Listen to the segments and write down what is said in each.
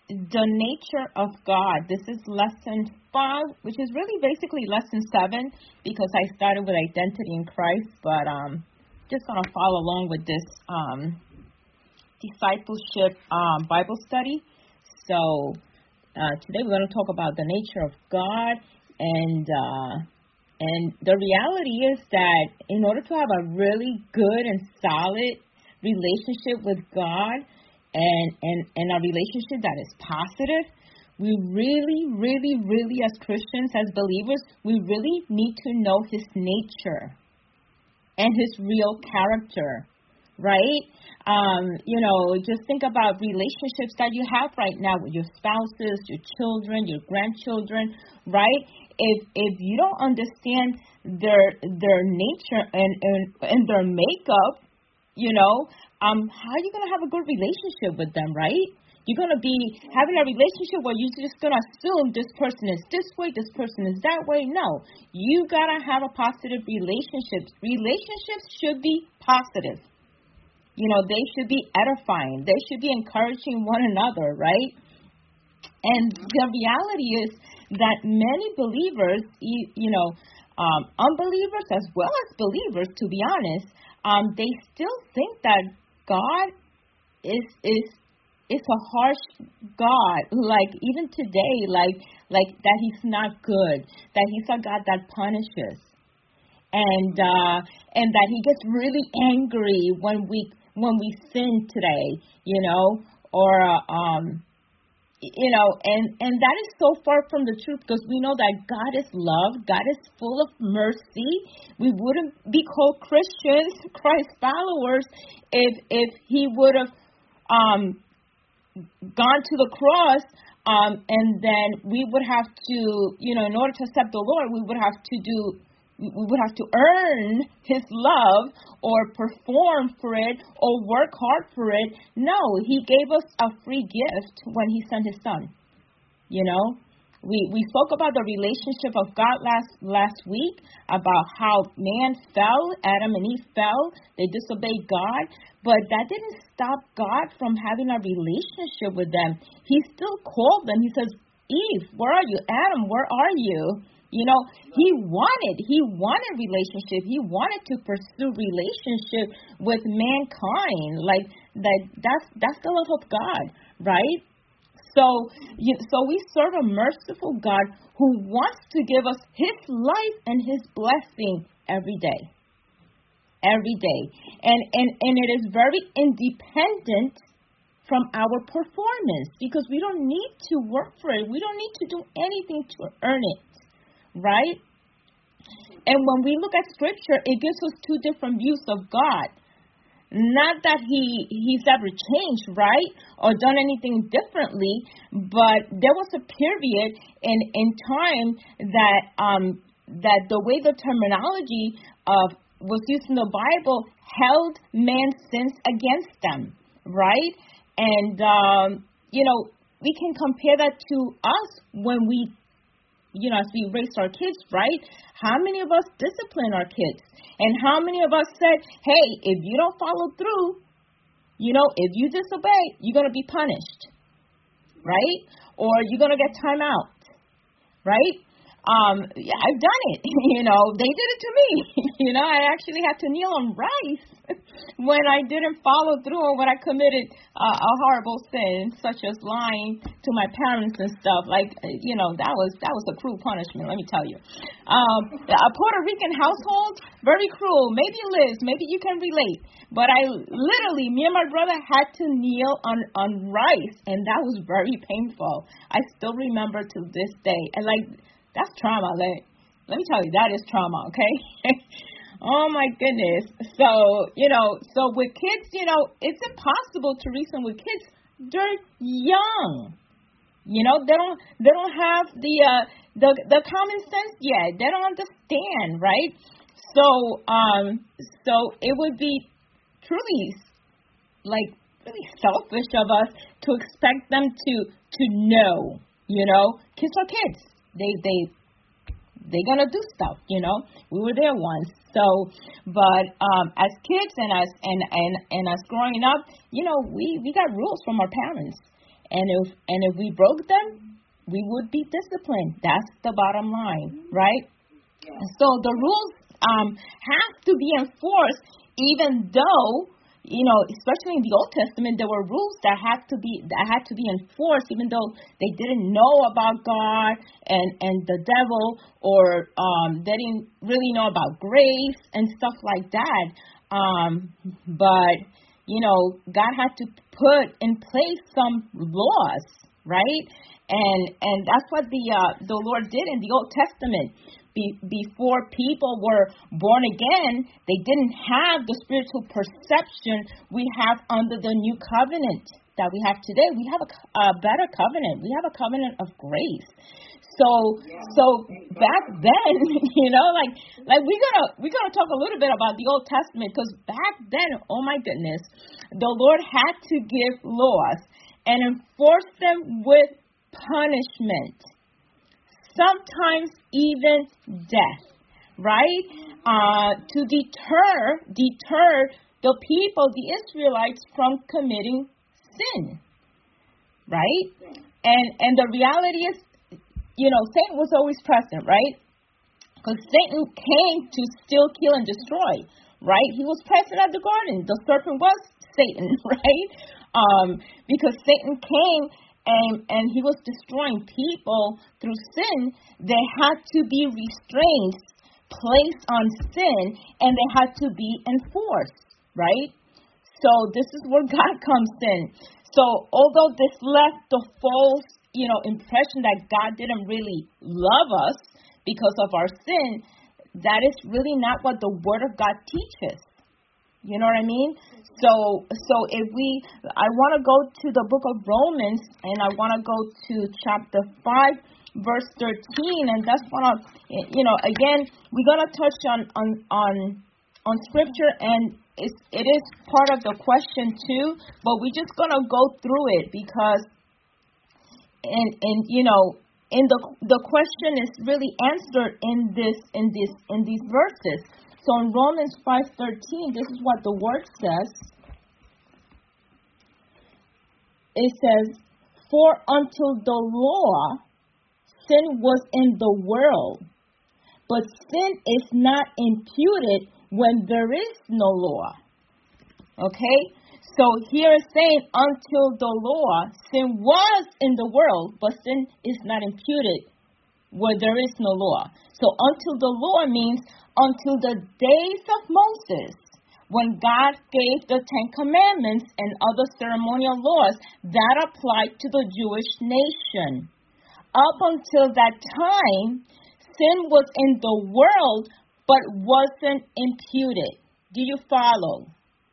the nature of God. This is lesson 5, which is really basically lesson 7 because I started with identity in Christ, but just going to follow along with this discipleship Bible study. So today we're going to talk about the nature of God, and the reality is that in order to have a really good and solid relationship with God, and a relationship that is positive, we really, as Christians, as believers, we really need to know His nature and His real character, right? Just think about relationships that you have right now with your spouses, your children, your grandchildren, right? If you don't understand their nature and their makeup, how are you going to have a good relationship with them, right? You're going to be having a relationship where you're just going to assume this person is this way, this person is that way. No, you got to have a positive relationship. Relationships should be positive. They should be edifying. They should be encouraging one another, right? And the reality is that many believers, unbelievers as well as believers, to be honest, they still think that God is a harsh God. Like even today, like that He's not good, that He's a God that punishes, and that He gets really angry when we sin today, and that is so far from the truth, because we know that God is love, God is full of mercy. We wouldn't be called Christians, Christ followers, if He would have gone to the cross, and then we would have to, in order to accept the Lord, we would have to earn His love or perform for it or work hard for it. No, He gave us a free gift when He sent His Son. We spoke about the relationship of God last week, about how man fell, Adam and Eve fell, they disobeyed God, but that didn't stop God from having a relationship with them. He still called them. He says, Eve, where are you? Adam, where are you? He wanted relationship. He wanted to pursue relationship with mankind. Like that's the love of God, right? So we serve a merciful God who wants to give us His life and His blessing every day. Every day. And it is very independent from our performance, because we don't need to work for it. We don't need to do anything to earn it. Right? And when we look at Scripture, it gives us two different views of God. Not that He's ever changed, right, or done anything differently, but there was a period in time that the way the terminology was used in the Bible held man's sins against them, right? And we can compare that to us when we, as we raise our kids, right? How many of us discipline our kids? And how many of us said, hey, if you don't follow through, if you disobey, you're going to be punished, right? Or you're going to get time out, right? Yeah, I've done it. They did it to me. I actually had to kneel on rice when I didn't follow through or when I committed a horrible sin, such as lying to my parents and stuff. That was a cruel punishment, let me tell you. A Puerto Rican household, very cruel. Maybe Liz, maybe you can relate. But me and my brother had to kneel on rice, and that was very painful. I still remember to this day. And that's trauma. Let me tell you, that is trauma, okay? Oh, my goodness. So with kids, it's impossible to reason with kids. They're young. They don't have the common sense yet. They don't understand, right? So it would be truly, really selfish of us to expect them to know, Kids are kids. They're gonna do stuff, We were there once. So, but as kids and as growing up, we got rules from our parents, And if we broke them, we would be disciplined. That's the bottom line, right? So the rules have to be enforced, even though, especially in the Old Testament, there were rules that had to be enforced, even though they didn't know about God and the devil, or they didn't really know about grace and stuff like that. But God had to put in place some laws, right? And that's what the Lord did in the Old Testament. Before people were born again, they didn't have the spiritual perception we have under the new covenant that we have today. We have a better covenant. We have a covenant of grace. So back then, we're gonna talk a little bit about the Old Testament, because back then, oh my goodness, the Lord had to give laws and enforce them with punishment. Sometimes even death, right? To deter the people, the Israelites, from committing sin, right? And the reality is, Satan was always present, right? Because Satan came to steal, kill, and destroy, right? He was present at the garden. The serpent was Satan, right? Because Satan came and he was destroying people through sin. They had to be restrained, placed on sin, and they had to be enforced, right? So this is where God comes in. So although this left the false, impression that God didn't really love us because of our sin, that is really not what the Word of God teaches. You know what I mean? So I want to go to the book of Romans, and I want to go to chapter 5, verse 13, and that's what again, we're going to touch on scripture, and it is part of the question too, but we're just going to go through it, because in the question is really answered in these verses. So in Romans 5:13, this is what the word says. It says, "For until the law, sin was in the world, but sin is not imputed when there is no law." Okay? So here it's saying, until the law, sin was in the world, but sin is not imputed where there is no law. So until the law means until the days of Moses, when God gave the Ten Commandments and other ceremonial laws that applied to the Jewish nation. Up until that time, sin was in the world, but wasn't imputed. Do you follow?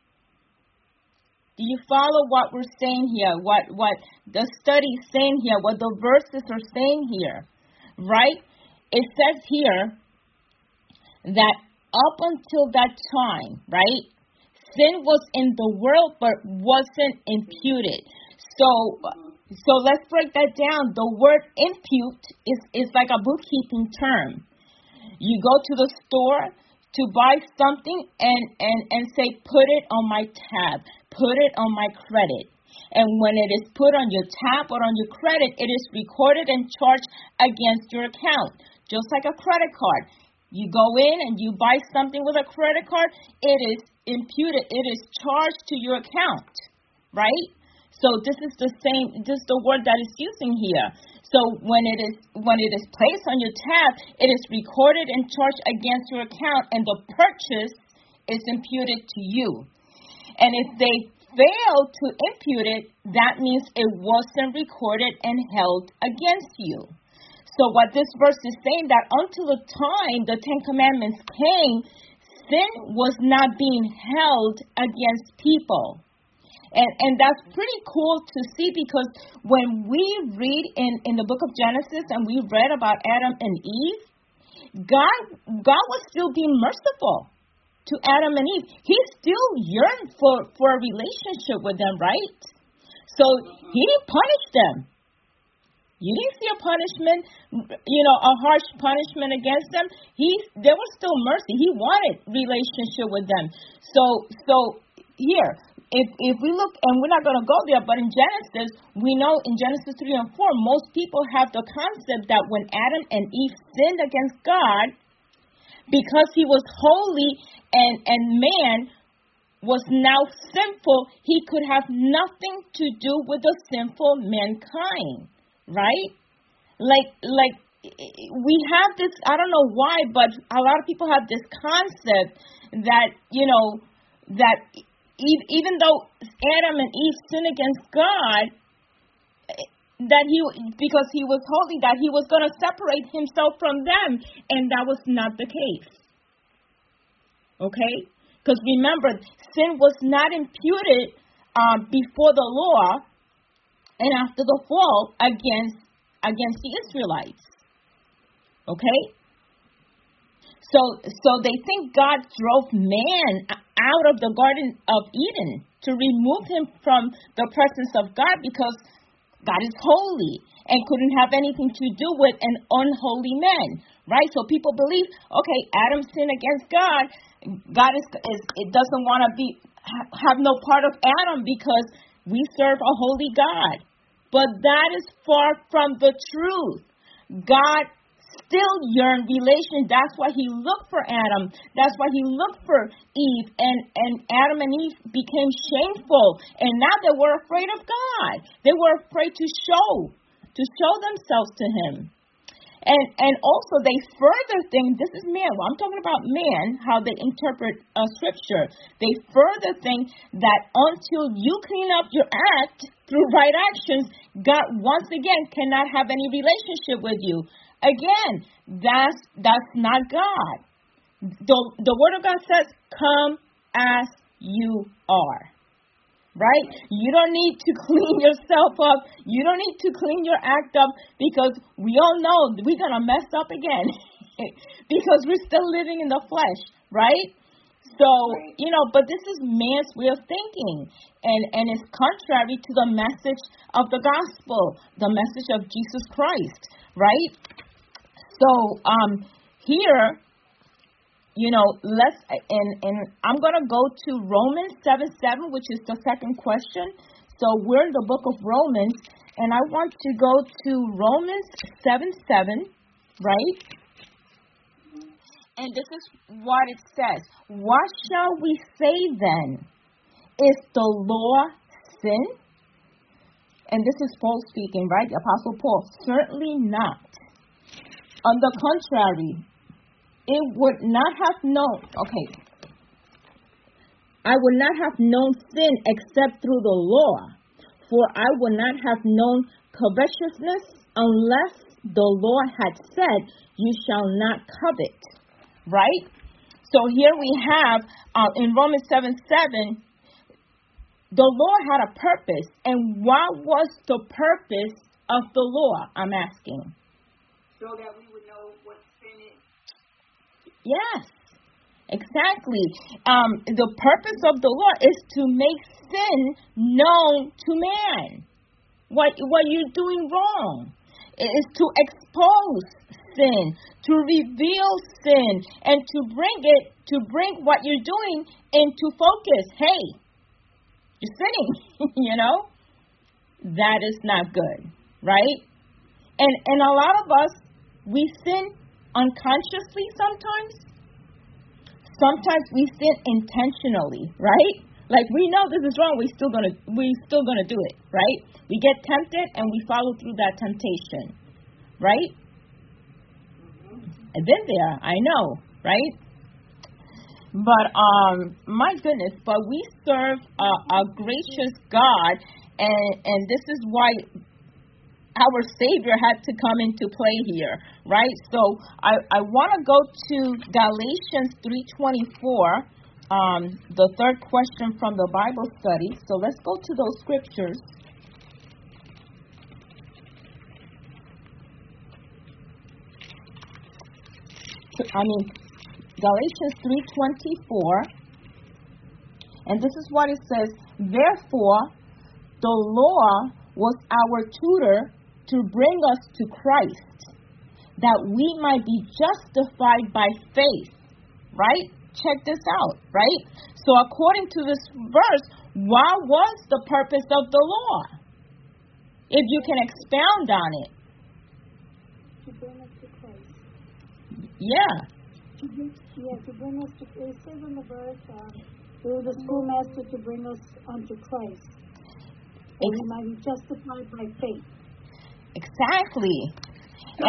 Do you follow what we're saying here? What the study is saying here? What the verses are saying here? Right? It says here that up until that time, right, sin was in the world but wasn't imputed. So let's break that down. The word impute is like a bookkeeping term. You go to the store to buy something and say, put it on my tab, put it on my credit. And when it is put on your tab or on your credit, it is recorded and charged against your account, just like a credit card. You go in and you buy something with a credit card, it is imputed, it is charged to your account, right? So this is the same, this is the word that is using here. So when it is placed on your tab, it is recorded and charged against your account, and the purchase is imputed to you. And if they fail to impute it, that means it wasn't recorded and held against you. So what this verse is saying, that until the time the Ten Commandments came, sin was not being held against people. And that's pretty cool to see, because when we read in the book of Genesis and we read about Adam and Eve, God was still being merciful to Adam and Eve. He still yearned for a relationship with them, right? So he didn't punish them. You didn't see a punishment, a harsh punishment against them. There was still mercy. He wanted relationship with them. So here, if we look, and we're not going to go there, but in Genesis, we know in Genesis 3 and 4, most people have the concept that when Adam and Eve sinned against God, because he was holy and man was now sinful, he could have nothing to do with the sinful mankind, right? Like we have this, I don't know why, but a lot of people have this concept that, that even though Adam and Eve sinned against God, that because he was holy, that he was going to separate himself from them, and that was not the case. Okay? Because remember, sin was not imputed before the law and after the fall against the Israelites. Okay? So they think God drove man out of the Garden of Eden to remove him from the presence of God because God is holy and couldn't have anything to do with an unholy man, right? So people believe, okay, Adam sinned against God. God it doesn't want to have no part of Adam because we serve a holy God. But that is far from the truth. God still yearned relation. That's why he looked for Adam. That's why he looked for Eve. And Adam and Eve became shameful. And now they were afraid of God. They were afraid to show themselves to him. And also they further think, this is man. Well, I'm talking about man, how they interpret scripture. They further think that until you clean up your act through right actions, God once again cannot have any relationship with you. Again, that's not God. The Word of God says, come as you are. Right? You don't need to clean yourself up. You don't need to clean your act up because we all know we're going to mess up again because we're still living in the flesh. Right? So, but this is man's way of thinking. And it's contrary to the message of the gospel, the message of Jesus Christ. Right? So here, let's and I'm gonna go to Romans 7:7, which is the second question. So we're in the book of Romans, and I want to go to Romans 7:7, right? And this is what it says: what shall we say then? Is the law sin? And this is Paul speaking, right? The Apostle Paul. Certainly not. On the contrary, it would not have known, I would not have known sin except through the law, for I would not have known covetousness unless the law had said, you shall not covet, right? So here we have, in Romans 7:7, the law had a purpose, and what was the purpose of the law, I'm asking? So that we would know what sin is. Yes, exactly. The purpose of the law is to make sin known to man. What you're doing wrong. It is to expose sin, to reveal sin, and to bring what you're doing into focus. Hey, you're sinning, That is not good, right? And a lot of us, we sin unconsciously sometimes. Sometimes we sin intentionally, right? Like we know this is wrong, we're still gonna do it, right? We get tempted and we follow through that temptation, right? I've been there, I know, right? But my goodness, but we serve a gracious God, and this is why our Savior had to come into play here, right? So I want to go to Galatians 3:24, the third question from the Bible study. So let's go to those scriptures. Galatians 3:24, and this is what it says: therefore, the law was our tutor to bring us to Christ, that we might be justified by faith, right? Check this out, right? So according to this verse, what was the purpose of the law? If you can expound on it. To bring us to Christ. Yeah. To bring us to, it says in the verse, through the schoolmaster to bring us unto Christ. And we might be justified by faith. Exactly. So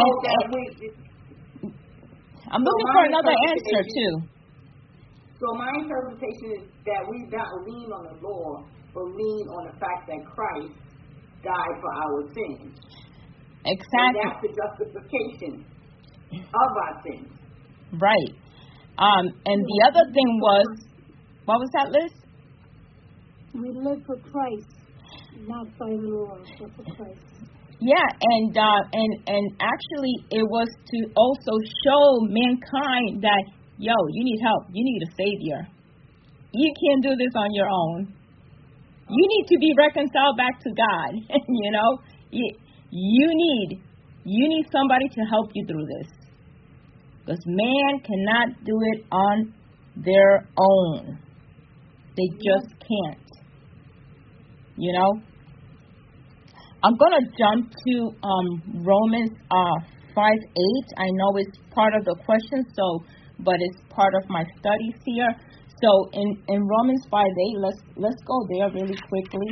I'm looking for another answer, too. So my interpretation is that we don't lean on the law, but lean on the fact that Christ died for our sins. Exactly. And that's the justification of our sins. Right. And the other thing was, what was that, Liz? We live for Christ, not by the law, but for Christ. Yeah, and actually it was to also show mankind that, yo, you need help. You need a savior. You can't do this on your own. You need to be reconciled back to God. You know, you need somebody to help you through this, because man cannot do it on their own. They just can't. You know. I'm going to jump to Romans 5:8. I know it's part of the question, but it's part of my studies here. So in Romans 5:8, let's go there really quickly.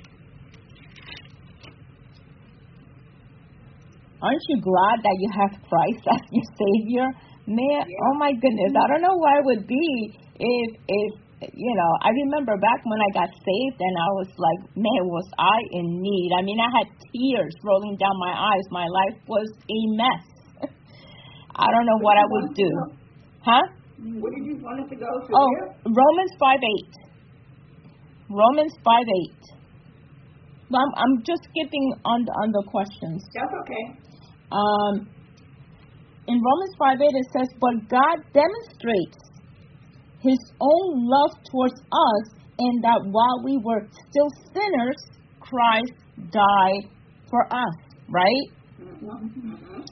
Aren't you glad that you have Christ as your Savior? Man, yeah. Oh my goodness, I don't know why it would be if you know, I remember back when I got saved and I was like, man, was I in need. I mean, I had tears rolling down my eyes. My life was a mess. I don't know what I would do. Huh? Where did you want it to go to? Oh, Romans 5:8. Romans 5:8. Well, I'm just skipping on the questions. That's okay. In Romans 5:8 it says, but God demonstrates His own love towards us, in that while we were still sinners, Christ died for us, right? Mm-hmm.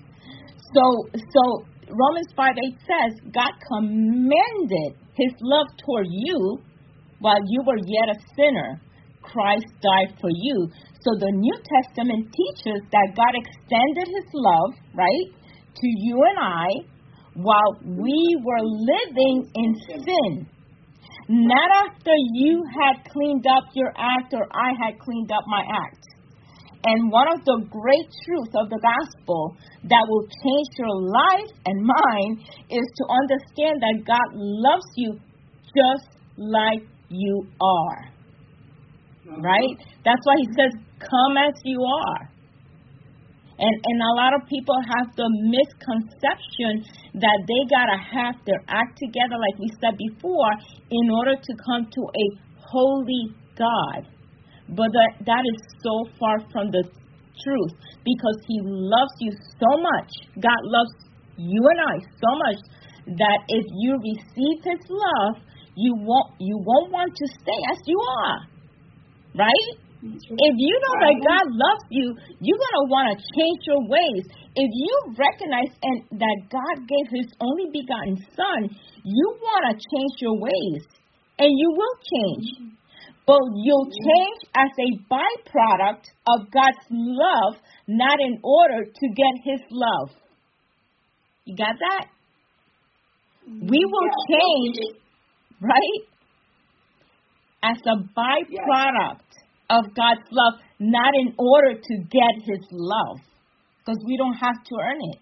So Romans 5:8 says, God commended His love toward you while you were yet a sinner. Christ died for you. So the New Testament teaches that God extended His love, right, to you and I, while we were living in sin. Not after you had cleaned up your act or I had cleaned up my act. And one of the great truths of the gospel that will change your life and mine is to understand that God loves you just like you are. Right? That's why He says, come as you are. And a lot of people have the misconception that they got to have their act together, like we said before, in order to come to a holy God. But that is so far from the truth, because He loves you so much. God loves you and I so much that if you receive His love, you won't want to stay as you are. Right? If you know that God loves you, you're going to want to change your ways. If you recognize that God gave His only begotten Son, you want to change your ways. And you will change. But you'll change as a byproduct of God's love, not in order to get His love. You got that? We will change, right? As a byproduct of God's love, not in order to get His love, because we don't have to earn it.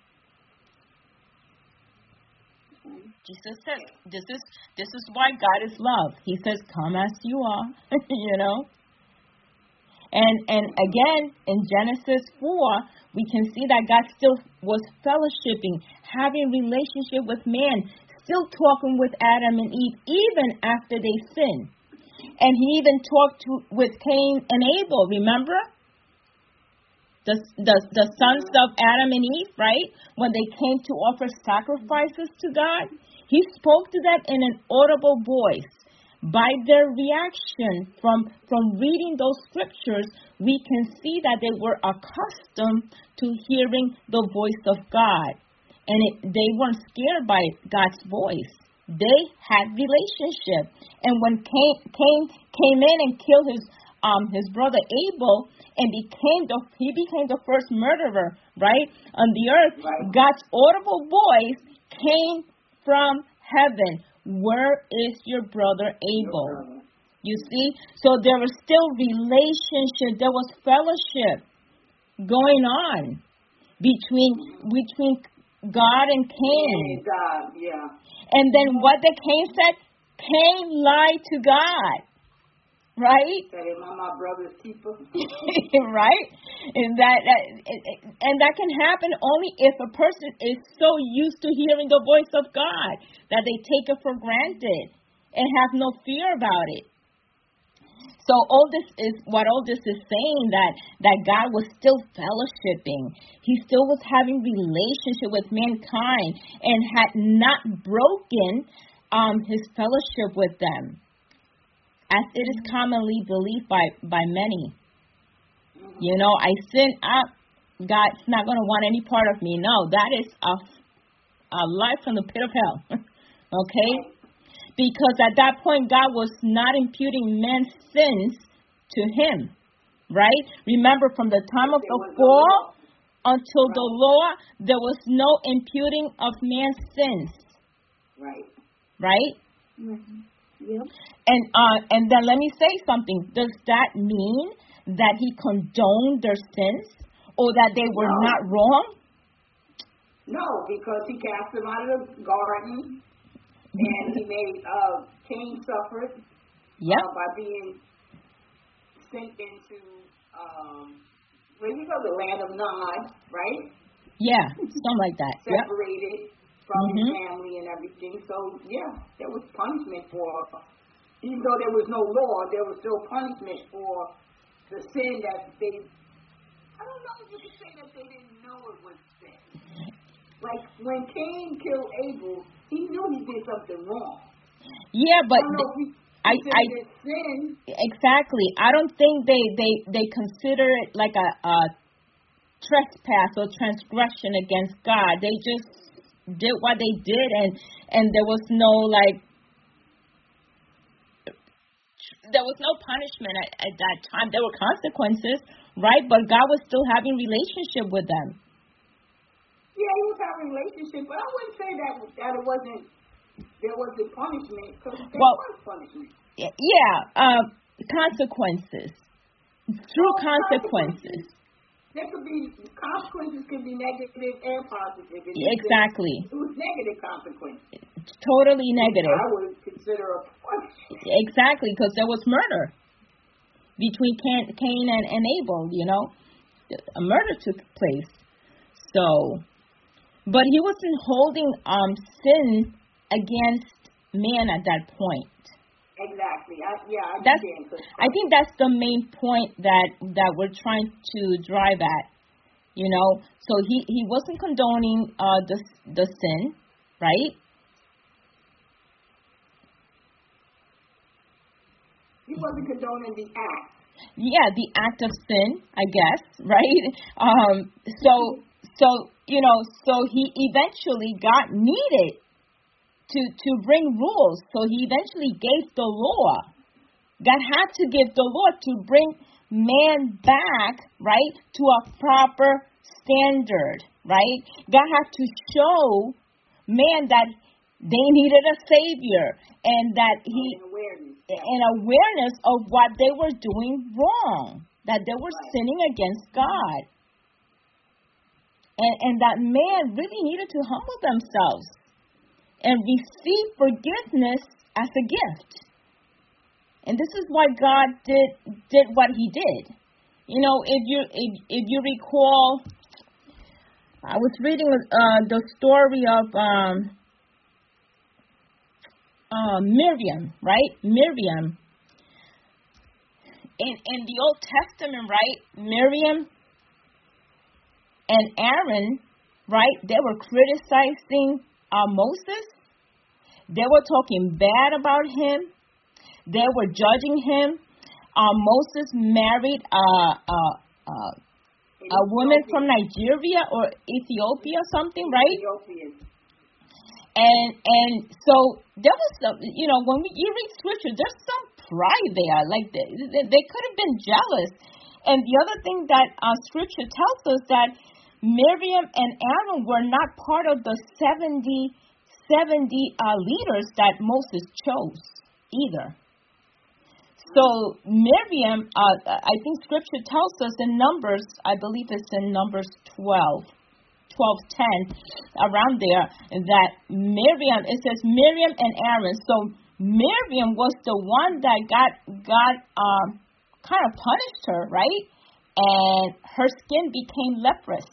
Jesus says, this is why God is love. He says, come as you are, you know. And again, in Genesis 4, we can see that God still was fellowshipping, having relationship with man, still talking with Adam and Eve, even after they sinned. And He even talked with Cain and Abel, remember? The sons of Adam and Eve, right? When they came to offer sacrifices to God, He spoke to them in an audible voice. By their reaction from reading those scriptures, we can see that they were accustomed to hearing the voice of God. And they weren't scared by God's voice. they had relationship. And when Cain came in and killed his brother Abel and he became the first murderer, right, on the earth, Right. God's audible voice came from heaven. Where is your brother Abel? You see? So there was still relationship. There was fellowship going on between God and Cain. And God, yeah. And then what did Cain said? Cain lied to God. Right? That am I my brother's keeper? Right? And that can happen only if a person is so used to hearing the voice of God that they take it for granted and have no fear about it. So all this is saying that God was still fellowshipping. He still was having relationship with mankind and had not broken his fellowship with them, as it is commonly believed by many. You know, I sin up, God's not going to want any part of me. No, that is a lie from the pit of hell. Okay? Because at that point, God was not imputing men's sins to him, right? Remember, from the time of the fall until the law, there was no imputing of man's sins. Right. Right? Mm-hmm. Yep. And then let me say something. Does that mean that he condoned their sins or that they were not wrong? No, because he cast them out of the garden. And he made Cain suffer by being sent into the land of Nod, right? Yeah, something like that. Separated from his family and everything. So yeah, there was punishment for, even though there was no law, there was still punishment for the sin that they. I don't know if you could say that they didn't know it was sin. Like when Cain killed Abel, he knew he did something wrong. Yeah, but I did sin. Exactly. I don't think they consider it like a trespass or transgression against God. They just did what they did, and there was no punishment at that time. There were consequences, right? But God was still having relationship with them. Yeah, he was having a relationship, but I wouldn't say that it wasn't, there wasn't punishment, because there was punishment. Yeah, consequences. Through consequences. There could be, consequences can be negative and positive. Exactly. It was negative consequences. Totally negative. I would consider a punishment. Exactly, because there was murder between Cain and Abel, you know. A murder took place. So... But he wasn't holding sin against man at that point. Exactly. I think that's the main point that we're trying to drive at. You know, so he wasn't condoning the sin, right? He wasn't condoning the act. Yeah, the act of sin, I guess, right? So you know, so he eventually got needed to bring rules. So he eventually gave the law. God had to give the law to bring man back, right, to a proper standard, right? God had to show man that they needed a savior and that an awareness of what they were doing wrong, that they were sinning against God. And that man really needed to humble themselves and receive forgiveness as a gift. And this is why God did what he did. You know, if you recall, I was reading the story of Miriam, right? Miriam. In the Old Testament, right? Miriam and Aaron, right, they were criticizing Moses. They were talking bad about him. They were judging him. Moses married a woman from Nigeria or Ethiopia or something, right? Ethiopian. And so there was some, when you read scripture, there's some pride there. Like they could have been jealous. And the other thing that scripture tells us that Miriam and Aaron were not part of the 70 leaders that Moses chose either. So Miriam, I think scripture tells us in Numbers, I believe it's in Numbers 12:10, around there, that Miriam, it says Miriam and Aaron. So Miriam was the one that God kind of punished her, right? And her skin became leprous.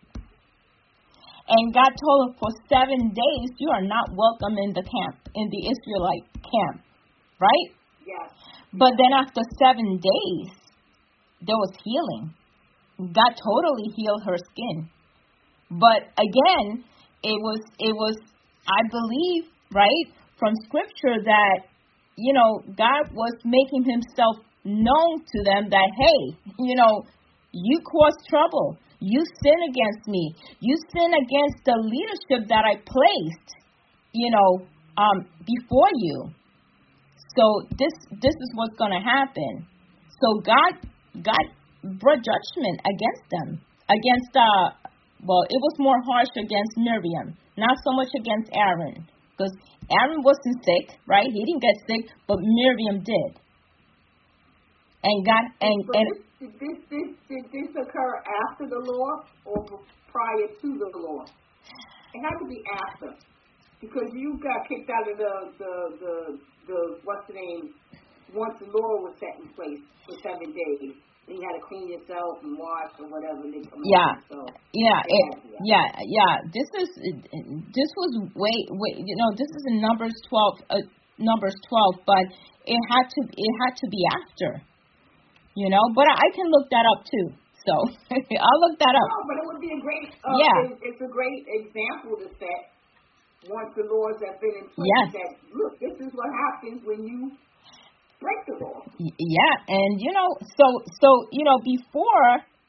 And God told her for 7 days, you are not welcome in the camp, in the Israelite camp, right? Yes. But then after 7 days, there was healing. God totally healed her skin. But again, it was, I believe, right, from scripture that, God was making himself known to them that, hey, you caused trouble. You sin against me. You sin against the leadership that I placed, before you. So this is what's going to happen. So God brought judgment against them, against it was more harsh against Miriam, not so much against Aaron, because Aaron wasn't sick, right? He didn't get sick, but Miriam did. And God Did this occur after the law or prior to the law? It had to be after, because you got kicked out of the what's the name, once the law was set in place for 7 days. Then you had to clean yourself and wash or whatever. And then come out. So This was way. This is in Numbers 12. But it had to be after. But I can look that up too. So I'll look that up. No, but it would be a great. It's a great example to set once the laws have been in place. Yes. That look, this is what happens when you break the law. Yeah, and so before,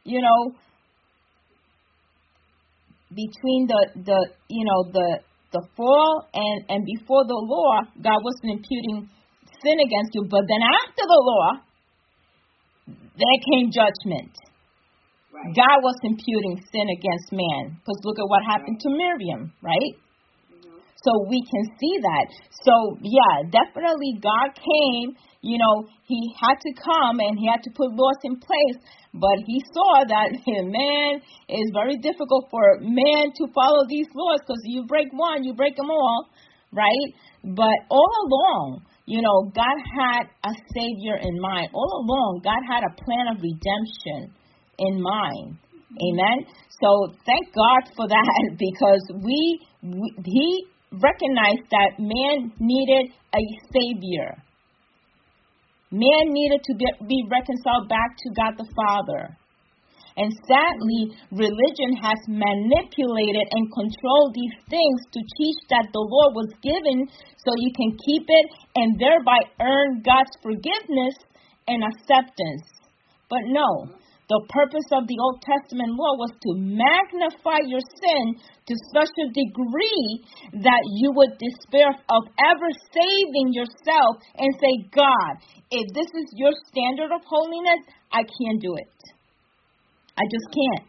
between the fall and before the law, God wasn't imputing sin against you. But then after the law, there came judgment. Right. God was imputing sin against man. Because look at what happened to Miriam, right? Mm-hmm. So we can see that. So, yeah, definitely God came. He had to come and he had to put laws in place. But he saw that, man, it's very difficult for man to follow these laws, because you break one, you break them all, right? But all along, God had a Savior in mind. All along, God had a plan of redemption in mind. Amen? So thank God for that, because he recognized that man needed a Savior. Man needed to be reconciled back to God the Father. And sadly, religion has manipulated and controlled these things to teach that the law was given so you can keep it and thereby earn God's forgiveness and acceptance. But no, the purpose of the Old Testament law was to magnify your sin to such a degree that you would despair of ever saving yourself and say, God, if this is your standard of holiness, I can't do it. I just can't.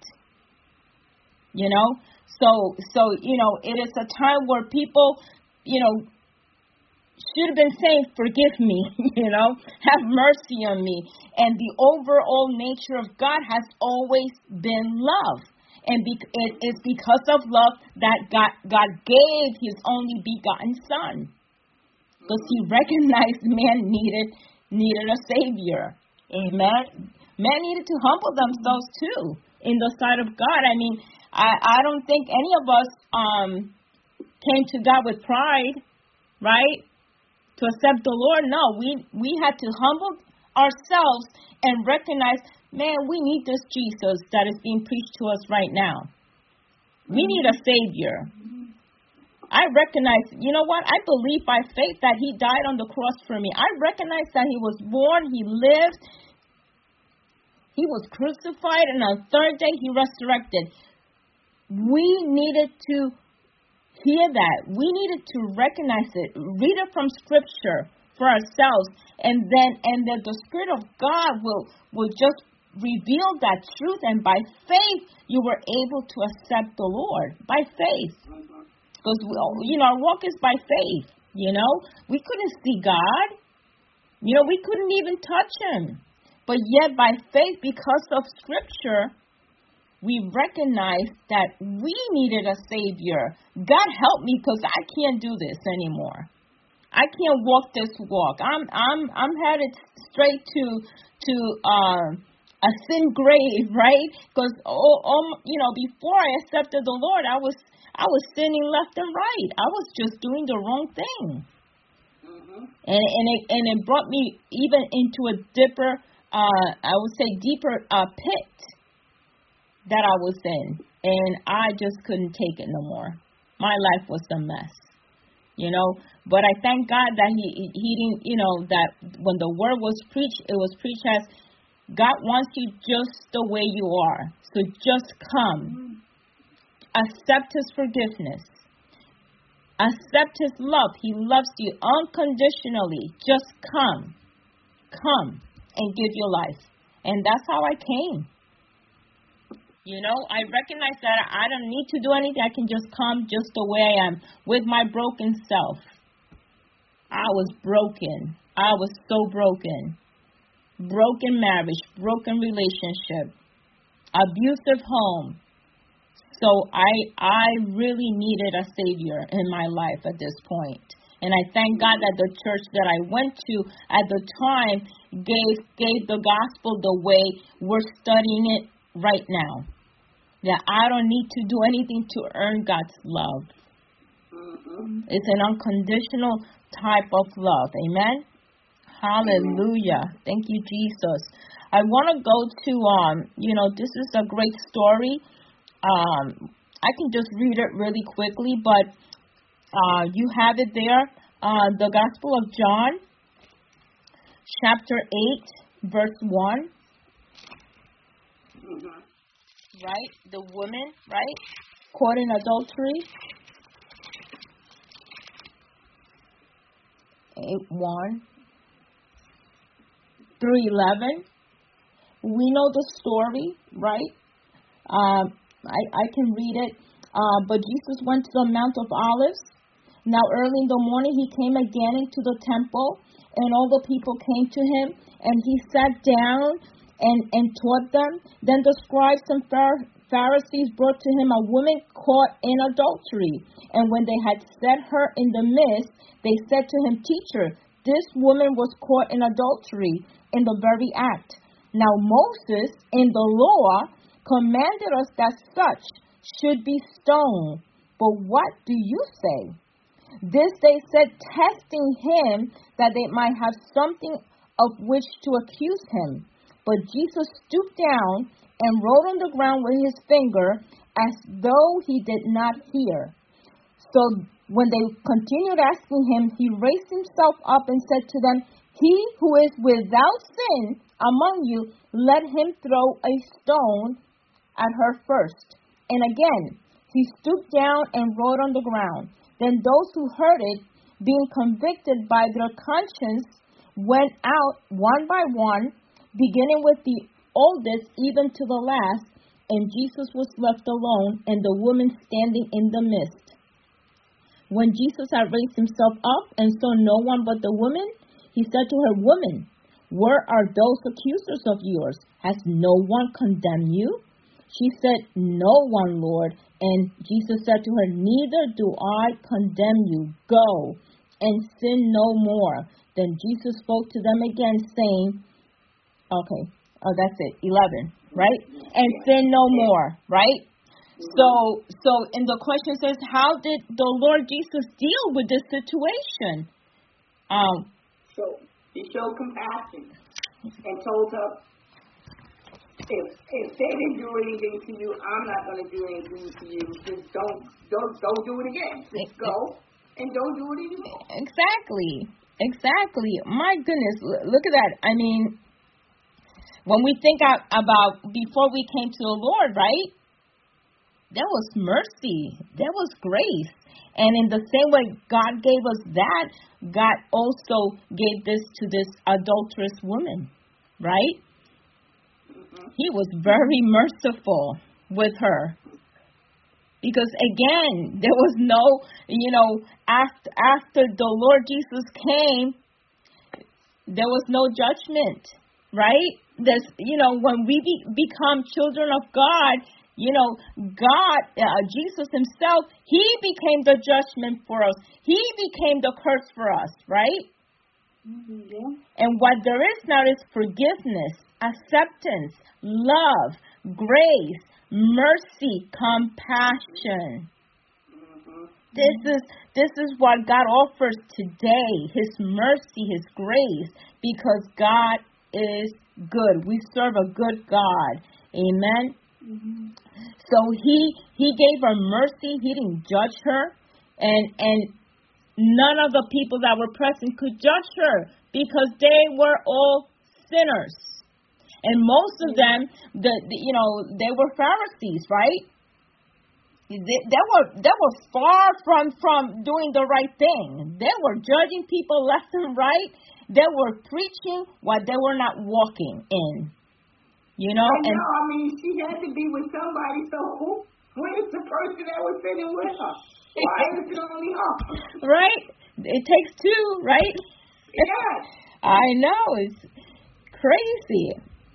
So it is a time where people, should have been saying, forgive me, have mercy on me. And the overall nature of God has always been love. And it is because of love that God gave his only begotten Son. Because he recognized man needed a Savior. Amen. Man needed to humble themselves too in the sight of God. I mean, I don't think any of us came to God with pride, right? To accept the Lord. No, we had to humble ourselves and recognize, man, we need this Jesus that is being preached to us right now. We need a Savior. I recognize, I believe by faith that he died on the cross for me. I recognize that he was born, he lived, he was crucified, and on the third day he resurrected. We needed to hear that. We needed to recognize it, read it from Scripture for ourselves, and then the Spirit of God will just reveal that truth, and by faith you were able to accept the Lord, by faith. Because, our walk is by faith, We couldn't see God. We couldn't even touch Him. But yet by faith, because of Scripture, we recognized that we needed a Savior. God help me, because I can't do this anymore. I can't walk this walk. I'm headed straight to a sin grave, right? Because before I accepted the Lord, I was sinning left and right. I was just doing the wrong thing, and it brought me even into a deeper, deeper pit that I was in, and I just couldn't take it no more. My life was a mess, But I thank God that He didn't, that when the word was preached, it was preached as God wants you just the way you are. So just come. Accept His forgiveness. Accept His love. He loves you unconditionally. Just come. Come and give your life. And that's how I came. I recognize that I don't need to do anything. I can just come just the way I am with my broken self. I was broken. I was so broken. Broken marriage, broken relationship, abusive home. So I really needed a Savior in my life at this point. And I thank God that the church that I went to at the time gave the gospel the way we're studying it right now. That I don't need to do anything to earn God's love. It's an unconditional type of love. Amen? Hallelujah. Thank you, Jesus. I want to go to, this is a great story. I can just read it really quickly, but you have it there. The Gospel of John, chapter 8, verse 1. Right? The woman, right? Caught in adultery. 8:1 through 11. We know the story, right? I can read it. But Jesus went to the Mount of Olives. Now early in the morning he came again into the temple, and all the people came to him, and he sat down and taught them. Then the scribes and Pharisees brought to him a woman caught in adultery. And when they had set her in the midst, they said to him, Teacher, this woman was caught in adultery in the very act. Now Moses in the law commanded us that such should be stoned. But what do you say? This they said, testing him, that they might have something of which to accuse him. But Jesus stooped down and wrote on the ground with his finger, as though he did not hear. So when they continued asking him, he raised himself up and said to them, He who is without sin among you, let him throw a stone at her first. And again, he stooped down and wrote on the ground. Then those who heard it, being convicted by their conscience, went out one by one, beginning with the oldest even to the last, and Jesus was left alone, and the woman standing in the midst. When Jesus had raised himself up and saw no one but the woman, he said to her, Woman, where are those accusers of yours? Has no one condemned you? She said, No one, Lord. And Jesus said to her, Neither do I condemn you. Go and sin no more. Then Jesus spoke to them again, saying, that's it, 11, right? And sin no more, right? So in the question says, how did the Lord Jesus deal with this situation? So he showed compassion and told her, if they didn't do anything to you, I'm not going to do anything to you. Just don't do it again. Just go and don't do it anymore. Exactly. My goodness, look at that. I mean, when we think about before we came to the Lord, right? there was mercy, there was grace. And in the same way God gave us that, God also gave this to this adulterous woman, right? He was very merciful with her. Because again, there was no, after the Lord Jesus came, there was no judgment, right? There's, when we become children of God, God, Jesus himself, he became the judgment for us. He became the curse for us, right? Yeah. And what there is now is forgiveness, acceptance, love, grace, mercy, compassion. This is what God offers today, his mercy, his grace, because God is good. We serve a good God. Amen. So he gave her mercy. He didn't judge her, and none of the people that were present could judge her because they were all sinners. And most of them, they were Pharisees, right? They were far from doing the right thing. They were judging people left and right. They were preaching what they were not walking in. I mean, she had to be with somebody. So who is the person that was sitting with her? Why is it only her? Right? It takes two, right? Yes. I know. It's crazy.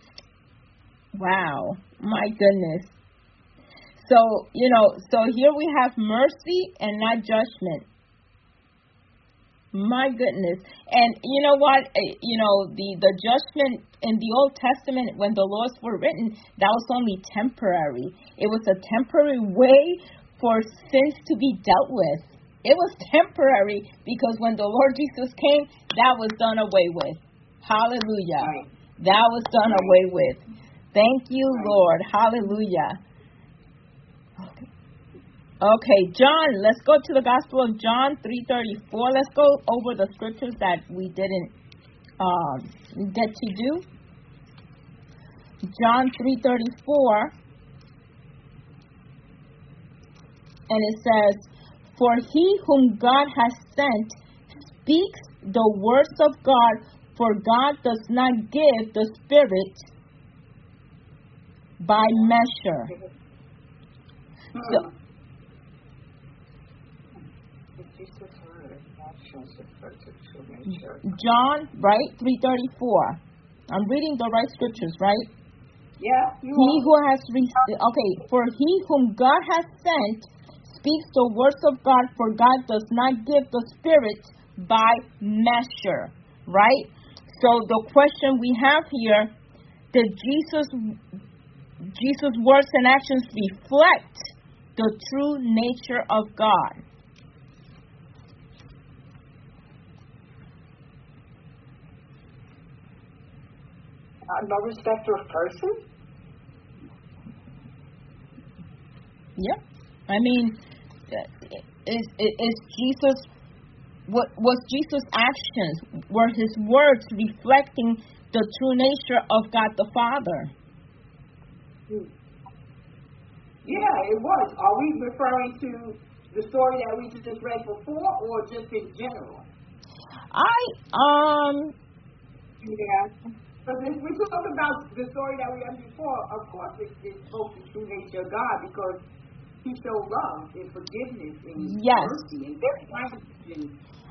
Wow. My goodness. So, so here we have mercy and not judgment. My goodness. And you know what? The judgment in the Old Testament, when the laws were written, that was only temporary. It was a temporary way for sins to be dealt with. It was temporary because when the Lord Jesus came, that was done away with. Hallelujah. Right. That was done away with. Thank you, Lord. Hallelujah. Okay, John, let's go to the Gospel of John 3:34. Let's go over the scriptures that we didn't get to do. John 3:34. And it says, "For he whom God has sent speaks the words of God, for God does not give the Spirit by measure." So, John, right? 3:34. I'm reading the right scriptures, right? Yeah. He who has for he whom God has sent speaks the words of God, for God does not give the Spirit by measure, right? So the question we have here, did Jesus' words and actions reflect the true nature of God? No respecter of person? Yep. I mean, is Jesus, was Jesus' actions, were his words reflecting the true nature of God the Father? Yeah, it was. Are we referring to the story that we just read before, or just in general? Yeah. Because if we talk about the story that we had before, of course it spoke the true nature of God, because he showed love and forgiveness and mercy and kindness.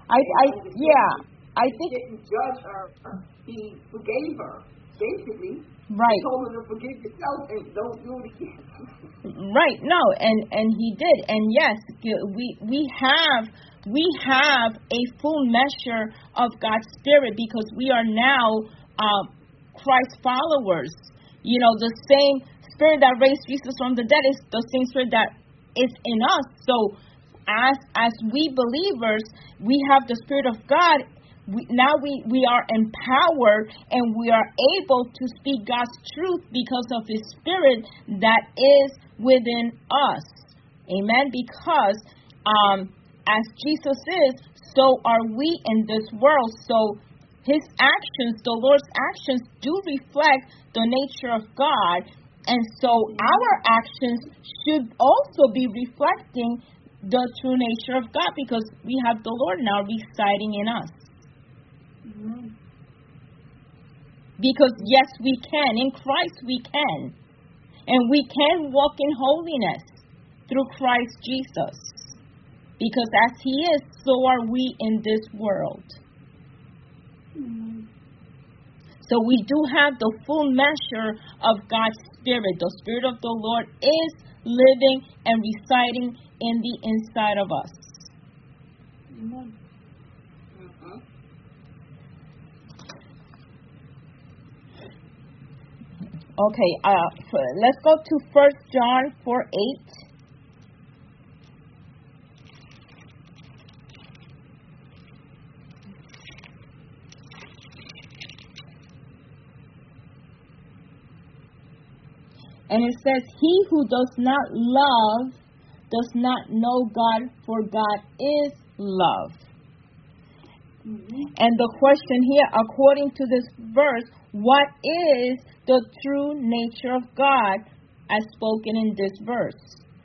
I think he didn't judge her. He forgave her, basically. Right. He told her to forgive yourself and don't do it again. Right. No, and he did. And yes, we have a full measure of God's Spirit, because we are now Christ followers. The same Spirit that raised Jesus from the dead is the same Spirit that is in us. So as we believers, we have the Spirit of God. Now we are empowered, and we are able to speak God's truth because of his Spirit that is within us. Amen. Because as Jesus is, so are we in this world. So his actions, the Lord's actions, do reflect the nature of God. And so our actions should also be reflecting the true nature of God, because we have the Lord now residing in us. Amen. Because yes, we can. In Christ we can. And we can walk in holiness through Christ Jesus. Because as He is, so are we in this world. Amen. So we do have the full measure of God's Spirit. The Spirit of the Lord is living and residing in the inside of us. Amen. Okay, let's go to 1 John 4:8. And it says, he who does not love does not know God, for God is love. Mm-hmm. And the question here, according to this verse, what is the true nature of God as spoken in this verse?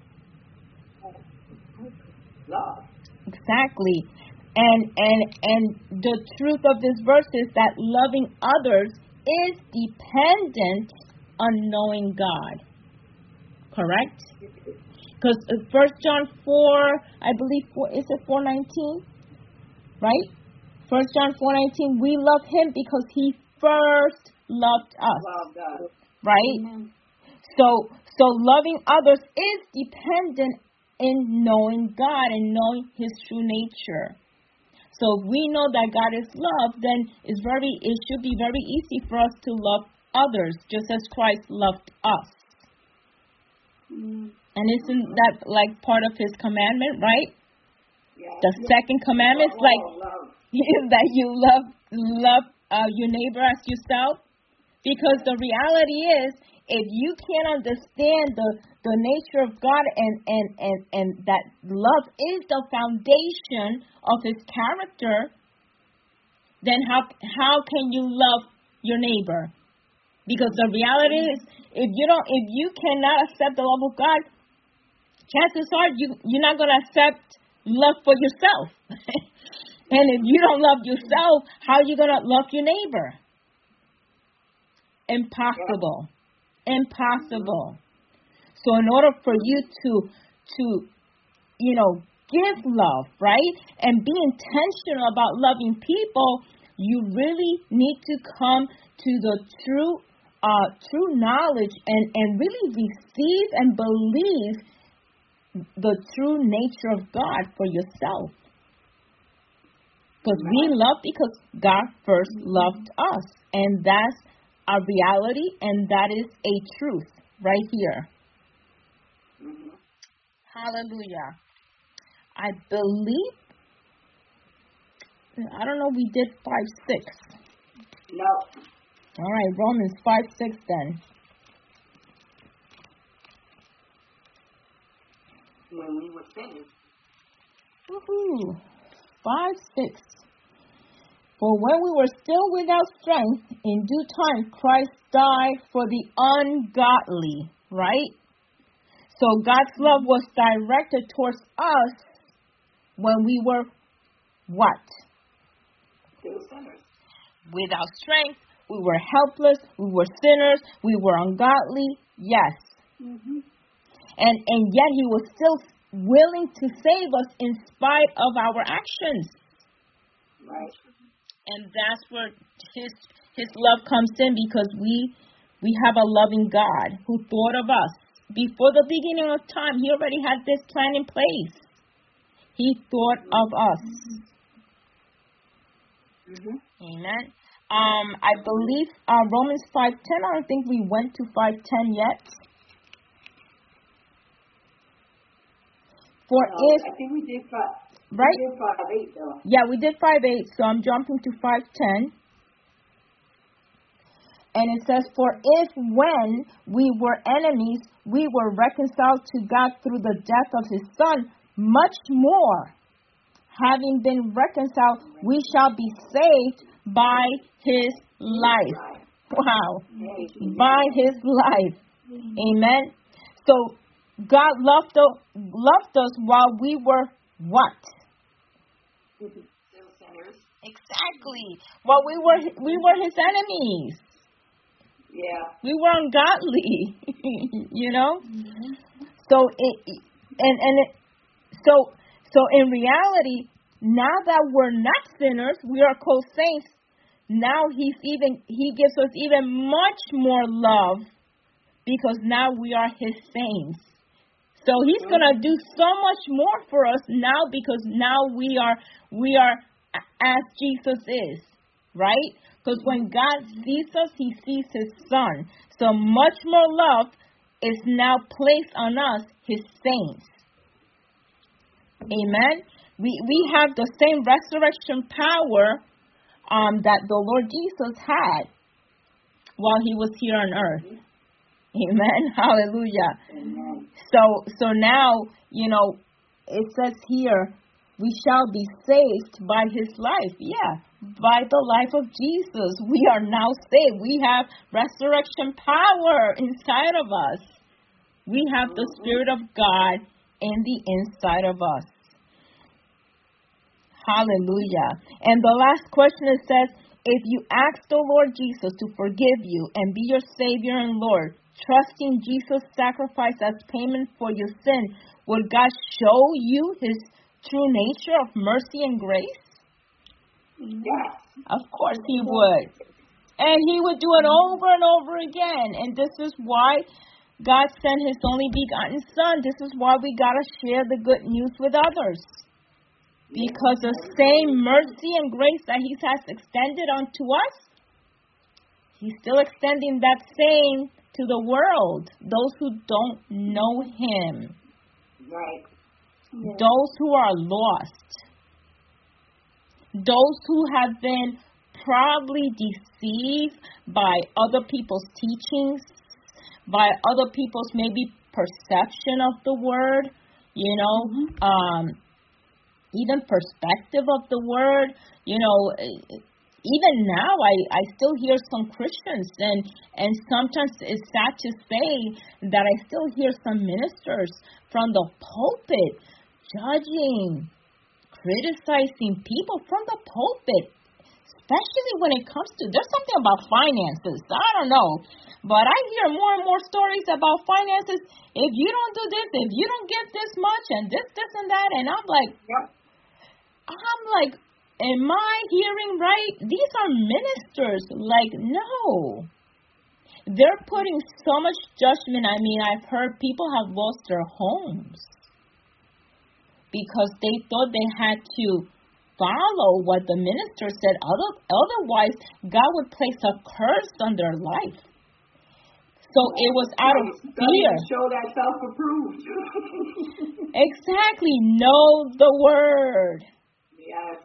Love. Exactly. And the truth of this verse is that loving others is dependent on knowing God. Correct? Because 1 John 4, I believe, is it 4:19? Right? 1 John 4:19, we love Him because He first loved us. Love God. Right? Amen. So loving others is dependent in knowing God and knowing His true nature. So if we know that God is love, then it should be very easy for us to love others, just as Christ loved us. Mm-hmm. And isn't that like part of His commandment, right? Yeah. The second commandment is like love. that you love your neighbor as yourself. Because the reality is, if you can't understand the nature of God and that love is the foundation of His character, then how can you love your neighbor? Because the reality is, if you cannot accept the love of God, chances are you're not going to accept love for yourself. And if you don't love yourself, how are you going to love your neighbor? Impossible. Impossible. So in order for you to give love, right, and be intentional about loving people, you really need to come to the true knowledge and really receive and believe the true nature of God for yourself. Because we love because God first loved us. And that's a reality, and that is a truth right here. Mm-hmm. Hallelujah. I believe, I don't know, we did 5:6. No. All right, Romans 5:6 then. When we were finished. Woohoo. 5:6. For when we were still without strength, in due time Christ died for the ungodly, right? So God's love was directed towards us when we were what? Still sinners. Without strength, we were helpless, we were sinners, we were ungodly, yes. Mm-hmm. And yet He was still willing to save us in spite of our actions. Right. And that's where His love comes in, because we have a loving God who thought of us. Before the beginning of time, He already had this plan in place. He thought of us. Mm-hmm. Amen. I believe Romans 5:10, I don't think we went to 5:10 yet. For if, I think we did 5. right? We did 5:8 though. Yeah, we did 5:8, so I'm jumping to 5:10. And it says, for if when we were enemies, we were reconciled to God through the death of His Son, much more, having been reconciled, we shall be saved by His life. Wow. By His life. Amen. So God loved us while we were what? Still sinners. Exactly. While we were His enemies. Yeah. We were ungodly. You know. So so in reality, now that we're not sinners, we are called saints. Now He gives us even much more love, because now we are His saints. So He's gonna do so much more for us now, because now we are as Jesus is, right? Because when God sees us, He sees His Son. So much more love is now placed on us, His saints. Amen. We have the same resurrection power that the Lord Jesus had while He was here on earth. Amen. Hallelujah. Amen. So now, it says here, we shall be saved by His life. Yeah, by the life of Jesus. We are now saved. We have resurrection power inside of us. We have the Spirit of God in the inside of us. Hallelujah. And the last question, it says, if you ask the Lord Jesus to forgive you and be your Savior and Lord, trusting Jesus' sacrifice as payment for your sin, would God show you His true nature of mercy and grace? Yes. Of course He would. And He would do it over and over again. And this is why God sent His only begotten Son. This is why we got to share the good news with others. Because the same mercy and grace that He has extended unto us, He's still extending that same to the world, those who don't know Him. Right. Those who are lost. Those who have been probably deceived by other people's teachings, by other people's maybe perception of the word, even perspective of the word. Even now I still hear some Christians, and sometimes it's sad to say that I still hear some ministers from the pulpit judging, criticizing people from the pulpit, especially when it comes to, there's something about finances. I don't know, but I hear more and more stories about finances. If you don't do this, if you don't get this much, and this and that, and I'm like, am I hearing right? These are ministers. Like, no. They're putting so much judgment. I mean, I've heard people have lost their homes because they thought they had to follow what the minister said. Otherwise, God would place a curse on their life. So it was out of fear. Show that self-approved. Exactly. Know the word. Yes.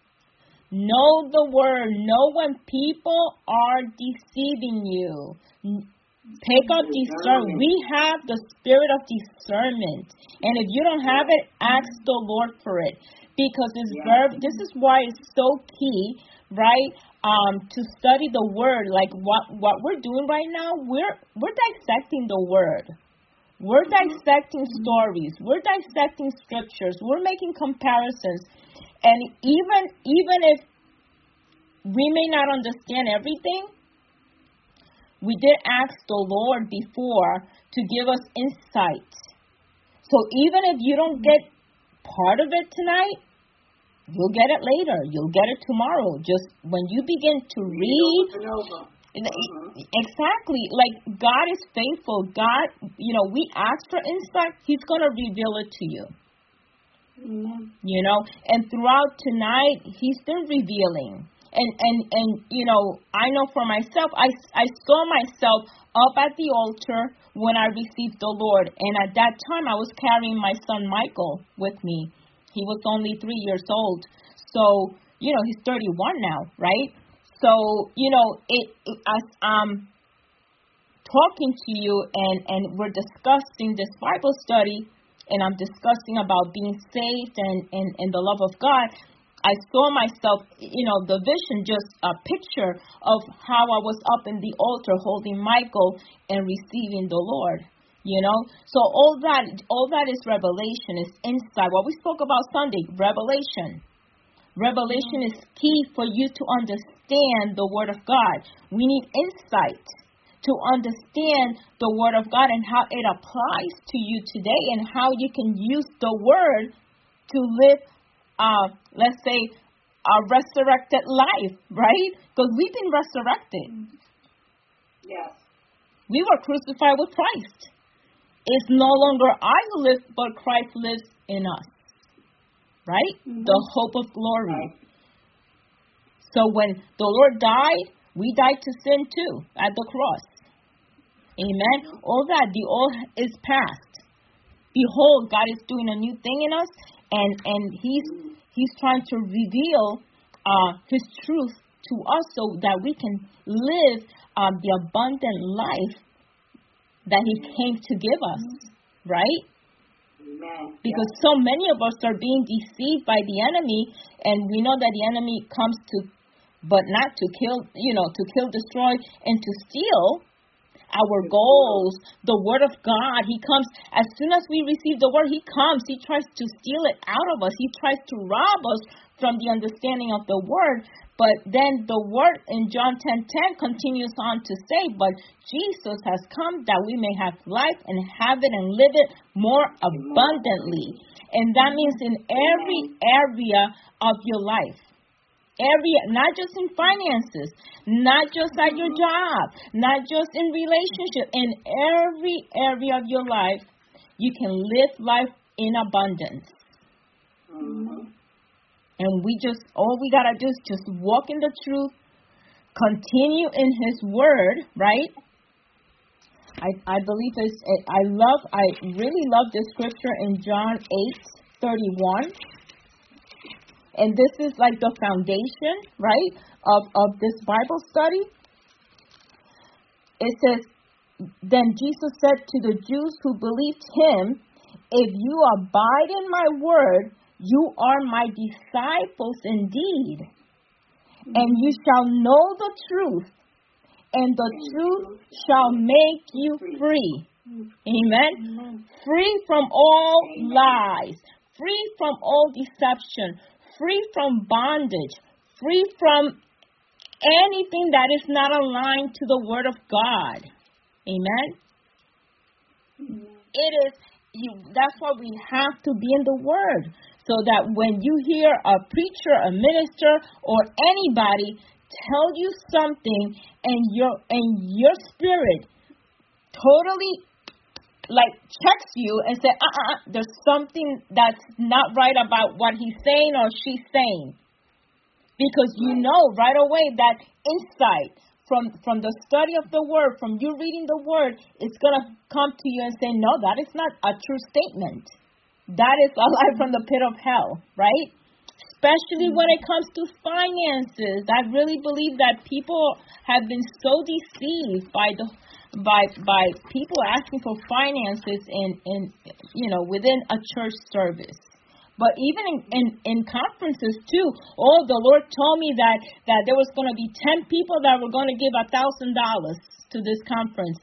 Know the word. Know when people are deceiving you. Pick up discernment. We have the spirit of discernment. And if you don't have it, ask the Lord for it. Because this is why it's so key, right? To study the word. Like what we're doing right now, we're dissecting the word. We're dissecting stories. We're dissecting scriptures. We're making comparisons. And even if we may not understand everything, we did ask the Lord before to give us insight. So even if you don't get part of it tonight, you'll get it later. You'll get it tomorrow. Just when you begin to read. Exactly. Like, God is faithful. God, we ask for insight. He's going to reveal it to you. Amen. And throughout tonight, He's been revealing. And I know for myself, I saw myself up at the altar when I received the Lord. And at that time, I was carrying my son Michael with me. He was only 3 years old. So, he's 31 now, right? So, as I'm talking to you and we're discussing this Bible study, and I'm discussing about being saved and the love of God, I saw myself, the vision, just a picture of how I was up in the altar holding Michael and receiving the Lord. So all that is revelation, is insight. What we spoke about Sunday, revelation. Revelation is key for you to understand the Word of God. We need insight to understand the Word of God and how it applies to you today, and how you can use the Word to live, let's say, a resurrected life, right? Because we've been resurrected. Yes. We were crucified with Christ. It's no longer I who live, but Christ lives in us, right? Mm-hmm. The hope of glory. Right. So when the Lord died, we died to sin too at the cross. Amen. All that, the old is past. Behold, God is doing a new thing in us, and He's trying to reveal His truth to us so that we can live the abundant life that He came to give us, right? Amen. Because so many of us are being deceived by the enemy, and we know that the enemy comes but not to kill, to kill, destroy, and to steal our goals, the Word of God. He comes, as soon as we receive the Word, He comes. He tries to steal it out of us. He tries to rob us from the understanding of the Word. But then the Word in John 10:10 continues on to say, but Jesus has come that we may have life and have it and live it more abundantly. And that means in every area of your life. Not just in finances, not just at your job, not just in relationship. In every area of your life, you can live life in abundance. Mm-hmm. And all we gotta do is just walk in the truth, continue in His Word, right? I believe I really love this scripture in John 8:31. And this is like the foundation, right, of this Bible study. It says, then Jesus said to the Jews who believed Him, if you abide in my word, you are my disciples indeed, and you shall know the truth, and the truth shall make you free. Amen? Free from all lies, free from all deception, free from bondage, free from anything that is not aligned to the Word of God. Amen? It is. That's why we have to be in the Word, so that when you hear a preacher, a minister, or anybody tell you something, and your spirit totally checks you and say, there's something that's not right about what he's saying or she's saying, because you know right away that insight from the study of the Word, from you reading the Word, it's going to come to you and say, no, that is not a true statement. That is a lie from the pit of hell, right? Especially when it comes to finances. I really believe that people have been so deceived by people asking for finances in within a church service. But even in conferences too. The Lord told me that there was going to be 10 people that were going to give $1,000 to this conference.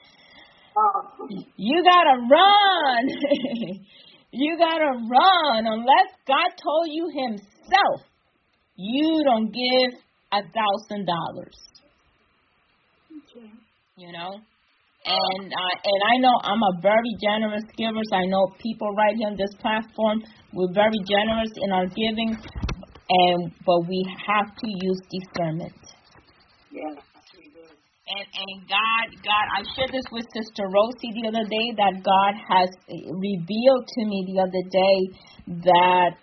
You gotta run. You gotta run. Unless God told you Himself, you don't give $1,000. Okay. And I know I'm a very generous giver. I know people right here on this platform, we're very generous in our giving, but we have to use discernment. Yeah. And God, I shared this with Sister Rosie the other day, that God has revealed to me the other day that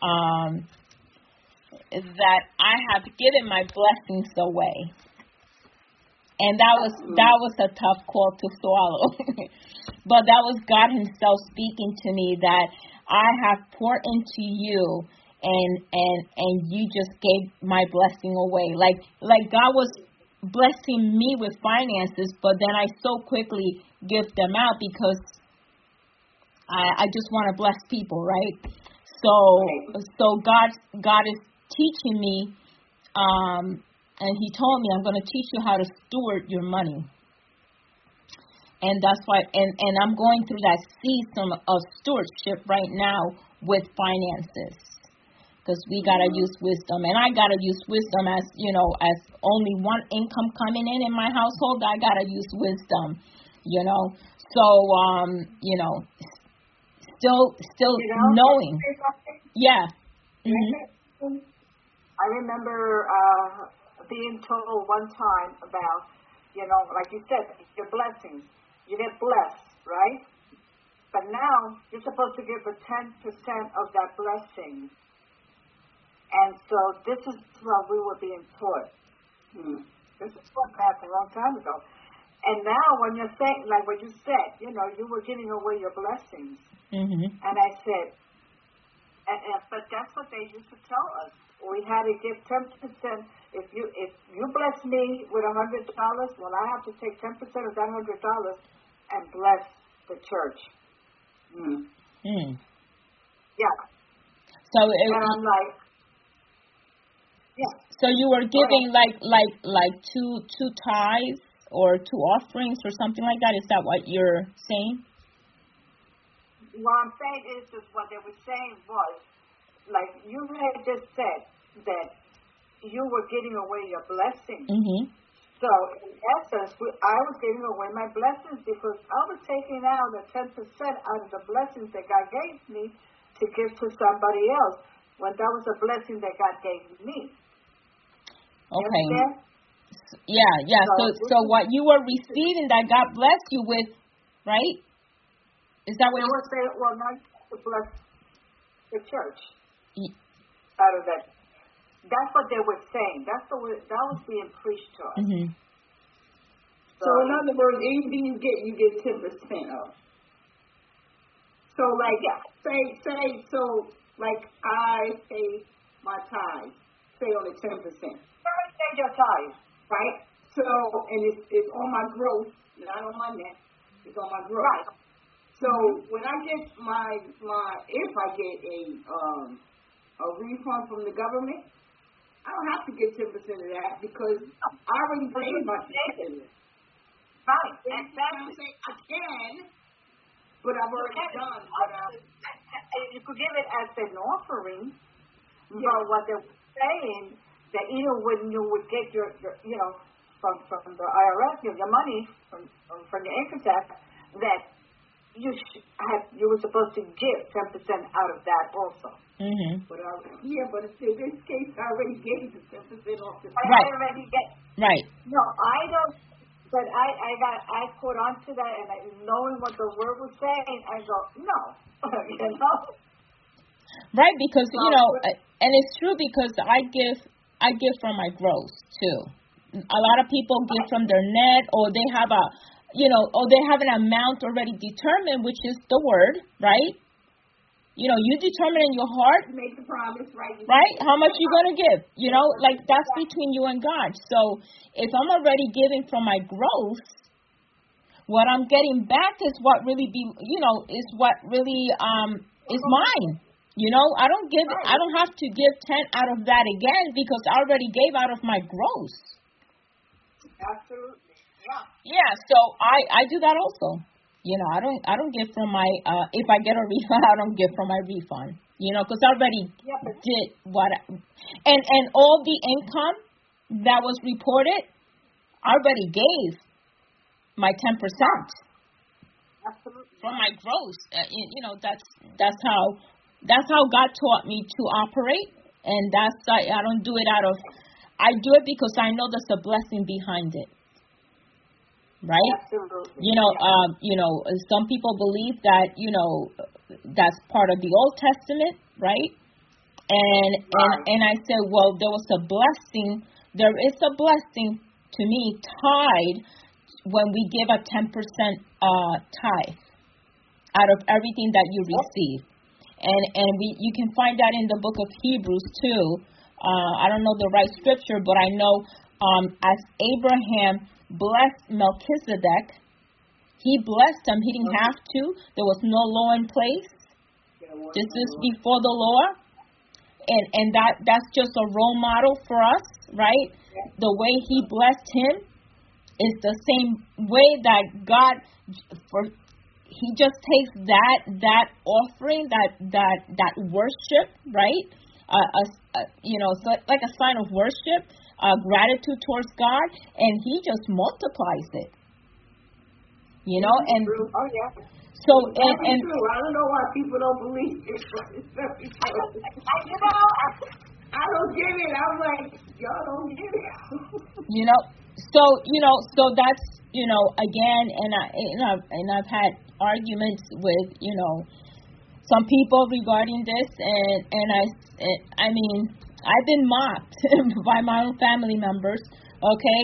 I have given my blessings away. And that was a tough call to swallow. But that was God Himself speaking to me, that I have poured into you, and you just gave my blessing away. Like God was blessing me with finances, but then I so quickly give them out because I just want to bless people, right? So God is teaching me, and he told me, I'm going to teach you how to steward your money. And that's why, and I'm going through that season of stewardship right now with finances. Because we got to use wisdom. And I got to use wisdom as, as only one income coming in my household. I got to use wisdom, So, still knowing. Yeah. Mm-hmm. I remember being told one time about, like you said, your blessings. You get blessed, right? But now you're supposed to give a 10% of that blessing. And so this is what we were being taught. This is what happened a long time ago. And now when you're saying, like what you said, you were giving away your blessings. Mm-hmm. And I said, but that's what they used to tell us. We had to give 10%. If you bless me with $100, well, I have to take 10% of that $100 and bless the church. Yeah. So and I'm like, yeah. So you were giving like two tithes or two offerings or something like that. Is that what you're saying? What I'm saying is what they were saying was, like you had just said, that you were giving away your blessings. Mm-hmm. So in essence, I was giving away my blessings because I was taking out the 10% out of the blessings that God gave me to give to somebody else when that was a blessing that God gave me. Okay. Yeah. So what you were receiving that God blessed you with, right? Is that what you were saying? Well, not to bless the church out of that. That's what they were saying. That was being preached to us. Mm-hmm. So in other words, anything you get 10% of. So like, say, so like I pay my tithe, say on the 10%. Pay your tithe, right? So, and it's on my gross, not on my net. It's on my gross. Right. So when I get if I get a refund from the government, I don't have to get 10% of that because I already paid my 10%. Right, exactly. I can, but I've already done what you could give it as an offering, but what they're saying, that even when you would get your from the IRS, your money from your income tax, that you were supposed to give 10% out of that also. Mm-hmm. But in this case, I already gave the 10% off the. Right. I already get. Right. No, I don't. But I caught on to that, and knowing what the word was saying, I go, no, Right, because and it's true because I give from my gross too. A lot of people give from their net, or they have or they have an amount already determined, which is the word, right? You determine in your heart. Make the promise, right? Right? How much you're going to give. Like that's between you and God. So if I'm already giving from my gross, what I'm getting back is what really is what really is mine. I don't have to give 10 out of that again because I already gave out of my gross. Absolutely. Yeah. Yeah, so I do that also. I don't give from my if I get a refund, I don't give from my refund. Because I already did what and all the income that was reported, I already gave my 10%. Absolutely. From my gross. That's how God taught me to operate, and I don't do it I do it because I know there's a blessing behind it. Right? Absolutely. Some people believe that, that's part of the Old Testament, right? And I said, well, there was a blessing. There is a blessing to me tied when we give a 10% tithe out of everything that you receive. And you can find that in the book of Hebrews too. I don't know the right scripture, but I know as Abraham blessed Melchizedek, he blessed him. He didn't have to. There was no law in place. This is before the law. and that's just a role model for us, right? The way he blessed him is the same way that God, he just takes that offering, that worship, right? So like a sign of worship, gratitude towards God, and he just multiplies it. And oh yeah. So and true. I don't know why people don't believe it. I don't get it. I'm like, y'all don't get it. So that's again, and I've had arguments with some people regarding this, and I mean I've been mocked by my own family members. Okay,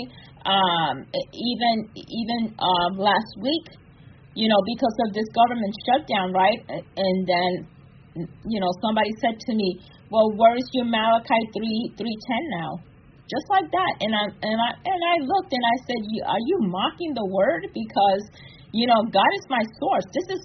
even last week. Because of this government shutdown, right? And then, somebody said to me, "Well, where is your Malachi 3:10 now?" Just like that. And I looked and I said, "Are you mocking the word? Because, God is my source. This is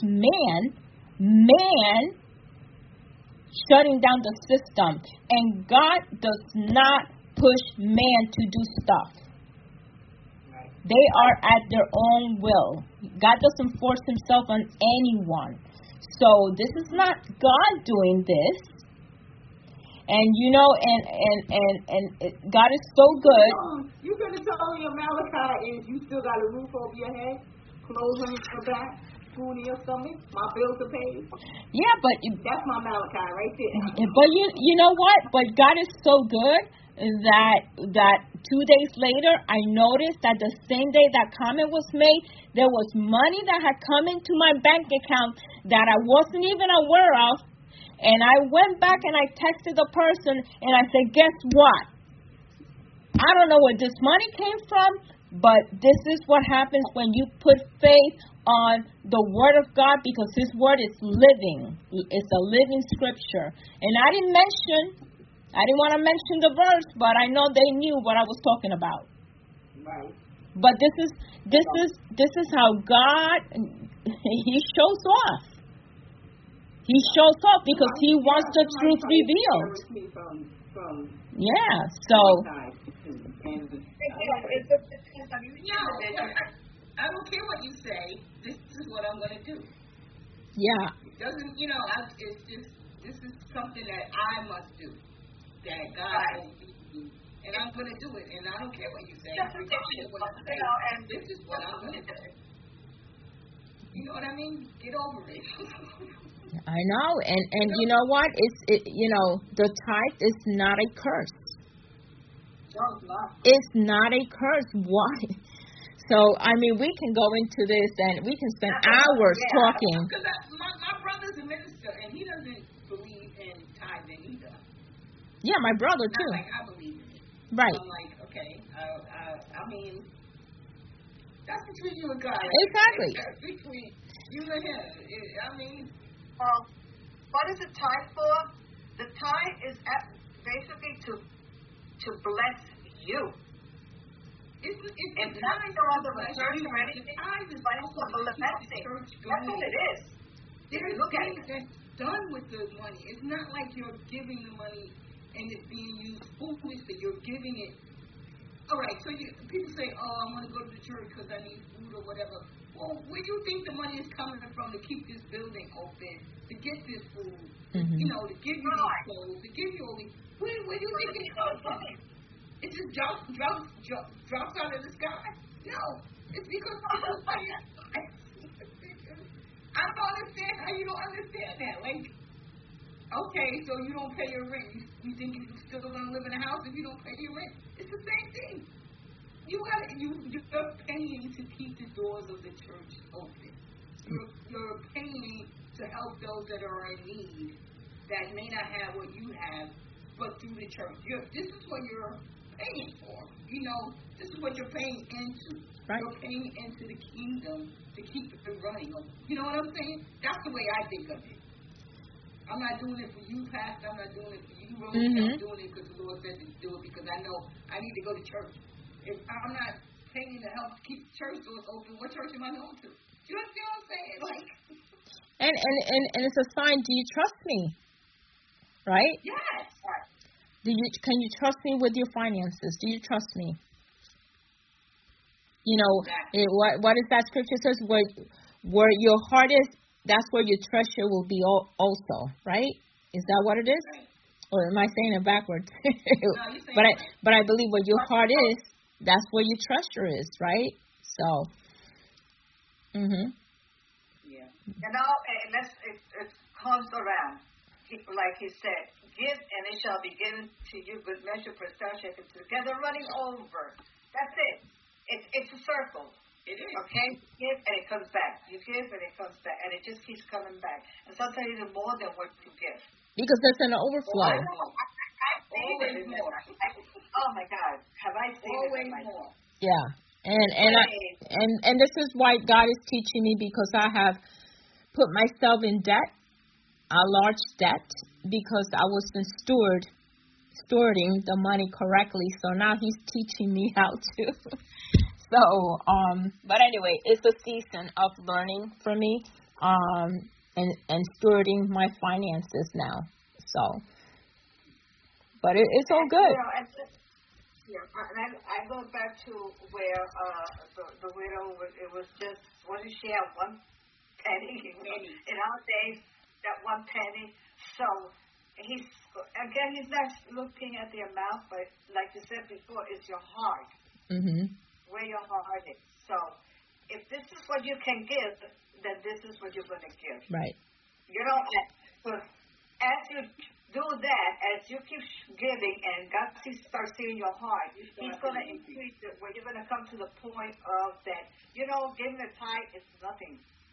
man shutting down the system, and God does not push man to do stuff. They are at their own will. God doesn't force himself on anyone. So this is not God doing this. And and God is so good. You could have told me Malachi is you still got a roof over your head, clothes on your back, food in your stomach, my bills are paid. Yeah, but that's my Malachi right there. But you know what? But God is so good that 2 days later, I noticed that the same day that comment was made, there was money that had come into my bank account that I wasn't even aware of. And I went back and I texted the person and I said, guess what? I don't know where this money came from, but this is what happens when you put faith on the Word of God, because His Word is living. It's a living scripture. And I didn't want to mention the verse, but I know they knew what I was talking about. Right. But this is how God, He shows off. He shows off because He wants the truth revealed. Yeah. So. I don't care what you say. This is what I'm going to do. Yeah. It doesn't. It's just this is something that I must do. That God has me, and I'm going to do it, and I don't care what you say. This is what I'm going to do. You know what I mean? Get over it. I know, and you know what? The tithe is not a curse. No, it's not. It's not a curse. Why? So, I mean, we can go into this and we can spend hours talking. Because my brother's a minister, and he doesn't believe in tithing either. Yeah, my brother too. Not like I believe in it. Right. So I'm like, okay, I mean, that's between you and God. Exactly. That's between you and him. I mean, what is the tithe for? The tithe is basically to bless you. It's not for other research or anything, but it's a blessing. That's what it is. There's things that's done with the money. It's not like you're giving the money and it's being used foolishly. You're giving it. All right, so people say, oh, I want to go to the church because I need food or whatever. Well, where do you think the money is coming from to keep this building open, to get this food, to give you these clothes, to give you all these. Where do you think it's coming from? It just drops out of the sky? No, it's because people pay it. I don't understand how you don't understand that. Like, okay, so you don't pay your rent. You think you're still going to live in a house if you don't pay your rent? It's the same thing. You're paying to keep the doors of the church open. You're paying to help those that are in need, that may not have what you have, but through the church. This is what you're paying for. This is what you're paying into. Right. You're paying into the kingdom to keep it running. You know what I'm saying? That's the way I think of it. I'm not doing it for you, Pastor. I'm not doing it for you, Rose. I'm doing it because the Lord said to do it, because I know I need to go to church. If I'm not paying to help keep church doors open, what church am I going to? Do you understand what I'm saying? Like, and it's a sign. Do you trust me? right? Yes. Can you trust me with your finances? Do you trust me? You know, what is that scripture says? Where your heart is, that's where your treasure will be also, right? Is that what it is? Right. Or am I saying it backwards? No, you're saying but I believe where your heart is, that's where your treasure is, right? So. Yeah. You know, and it comes around. Like he said, give and it shall be given to you, good measure, pressed down, shaken together, running over. That's it. It's a circle. It is. Okay? Give and it comes back. You give and it comes back. And it just keeps coming back. And sometimes even more than what you give. Because there's an overflow. I've seen it more. Oh my God. Have I seen Always it? more. Yeah. And this is why God is teaching me, because I have put myself in debt, a large debt, because I wasn't stewarding the money correctly. So now he's teaching me how to. So, but anyway, it's a season of learning for me, and stewarding my finances now. So, but it's all good. You know, and I go back to where the widow, it was just, wasn't she at one penny? In our days, that one penny. So he's not looking at the amount, but like you said before, it's your heart. Where your heart is. So if this is what you can give, then this is what you're going to give. Right. You know, as you do that, as you keep giving and God starts seeing your heart, he's going to increase it, where you're going to come to the point of that, you know, giving a tithe is nothing.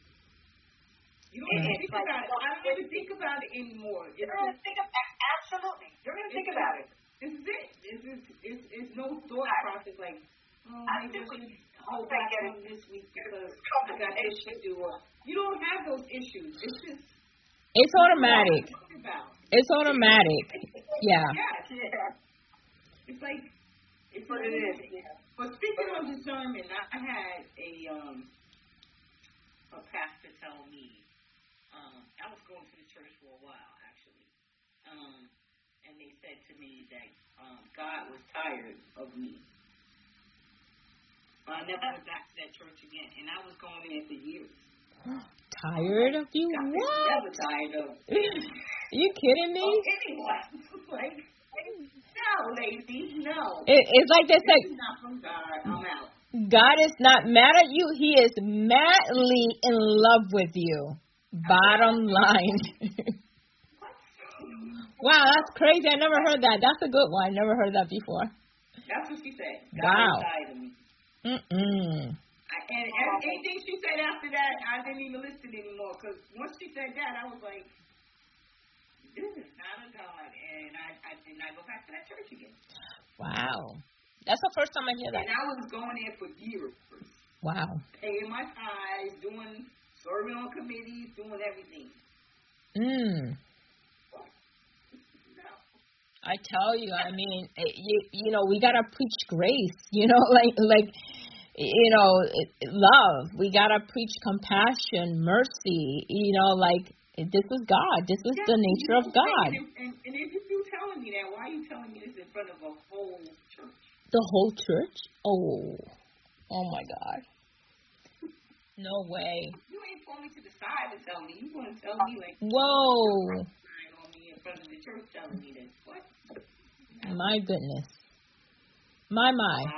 You don't even think about it. I don't even think about it anymore. You're going to think about it. Absolutely. You're going to think about it. This is it. It's no thought process like, maybe I should hold back on this week because I got this to do. You don't have those issues. It's just. It's automatic. It's automatic. Yeah. Yeah. It's like. It's what it is. But speaking of discernment, I had a pastor tell me. I was going to the church for a while, actually. And they said to me that God was tired of me. I never went back to that church again, and I was going there for years. Tired of you? God, what? Never tired of me. You kidding me? Anyone. Like, no, lady, no. It's like they say. This is not from God. I'm out. God is not mad at you. He is madly in love with you. Bottom line. Wow, that's crazy. I never heard that. That's a good one. I never heard that before. That's what she said. Wow. God tired of me. And anything she said after that, I didn't even listen anymore. Because once she said that, I was like, this is not a God. And I did not go back to that church again. Wow. That's the first time I hear that. And I was going there for years. Wow. Paying my tithes, serving on committees, doing everything. I tell you, I mean, you know, we gotta preach grace. You know, like you know, love. We gotta preach compassion, mercy. You know, like this is God. This is the nature of God. And if you're telling me that, why are you telling me this in front of a whole church? The whole church? Oh my God. No way. You ain't pulling me to the side to tell me. You want to tell me like, whoa. On me in front of the church telling me this. What? My goodness. My.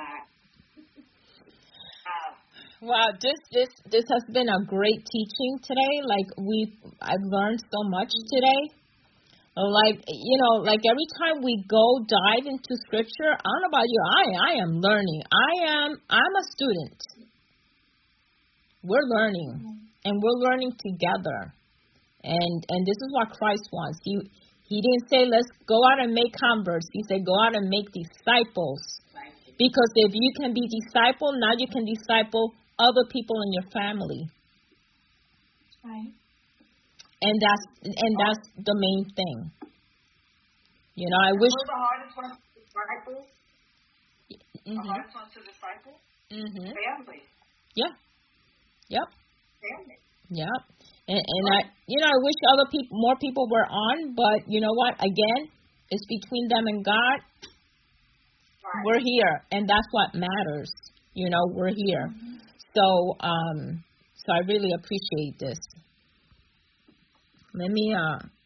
Wow, this has been a great teaching today. Like I've learned so much today. Like, you know, like every time we go dive into scripture, I don't know about you, I am learning. I'm a student. We're learning, and we're learning together. And this is what Christ wants. He didn't say, let's go out and make converts. He said, go out and make disciples. Because if you can be disciple, now you can disciple other people in your family. Right. And that's the main thing. You know, I wish. Were the hardest ones disciples? The hardest ones to disciple? Family. Yeah. Yep. Family. Yep. And I wish more people were on, but you know what? Again, it's between them and God. Right. We're here, and that's what matters. We're here. So I really appreciate this. Let me